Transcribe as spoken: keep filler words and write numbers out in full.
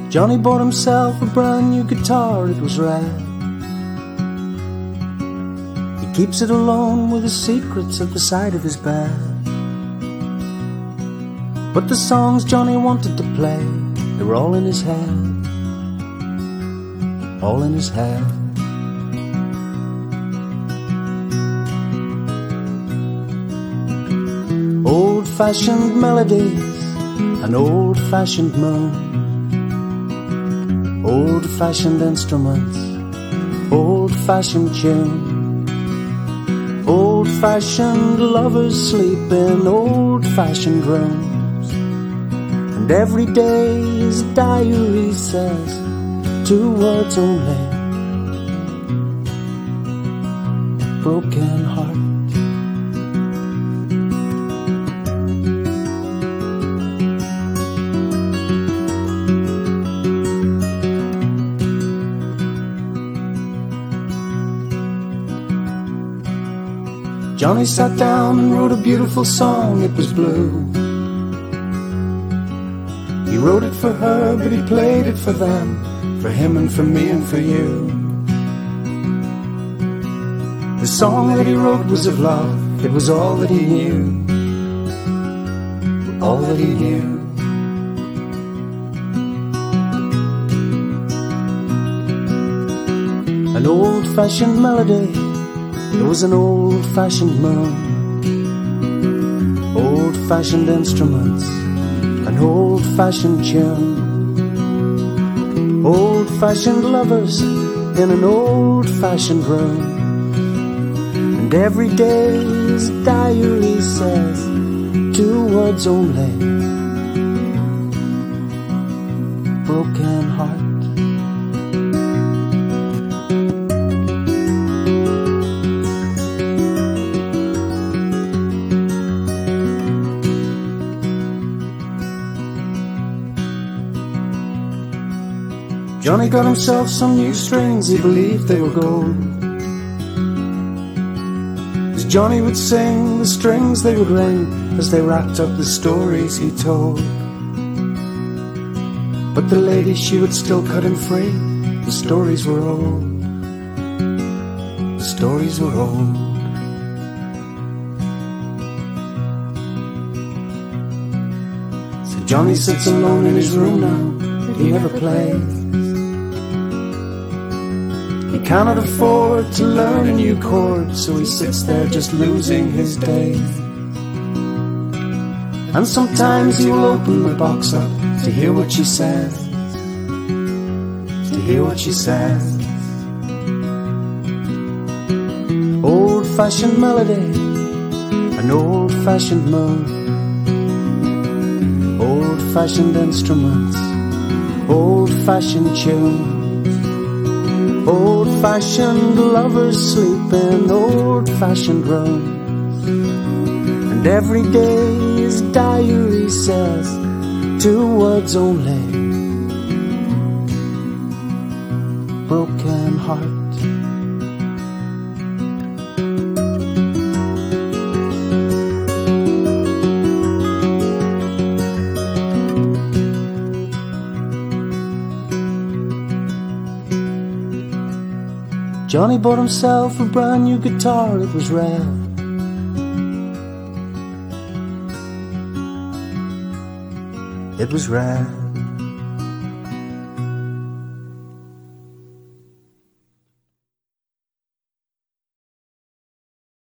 Johnny bought himself a brand new guitar, it was rad. He keeps it alone with his secrets at the side of his bed. But the songs Johnny wanted to play, they were all in his head. All in his head. Old-fashioned melodies, an old-fashioned moon, old-fashioned instruments, old-fashioned tune, old-fashioned lovers sleep in old-fashioned rooms. And every day his diary says two words only: broken heart. Johnny sat down and wrote a beautiful song, it was blue. He wrote it for her, but he played it for them, for him and for me and for you. The song that he wrote was of love, it was all that he knew, all that he knew. An old-fashioned melody, it was an old-fashioned moon, old-fashioned instruments, an old-fashioned tune, old-fashioned lovers in an old-fashioned room. And every day his diary says two words only: broken heart. Johnny got himself some new strings, he believed they were gold. As Johnny would sing, the strings they would ring as they wrapped up the stories he told. But the lady, she would still cut him free, the stories were old. The stories were old. So Johnny sits alone in his room now, but he never plays. He cannot afford to learn a new chord, so he sits there just losing his days. And sometimes he will open the box up to hear what she says, to hear what she says. Old-fashioned melody, an old-fashioned moon, old-fashioned instruments, old-fashioned tune, old-fashioned lovers sleep in old-fashioned rooms. And every day his diary says two words only: broken heart. Johnny bought himself a brand new guitar, it was rare. It was rare.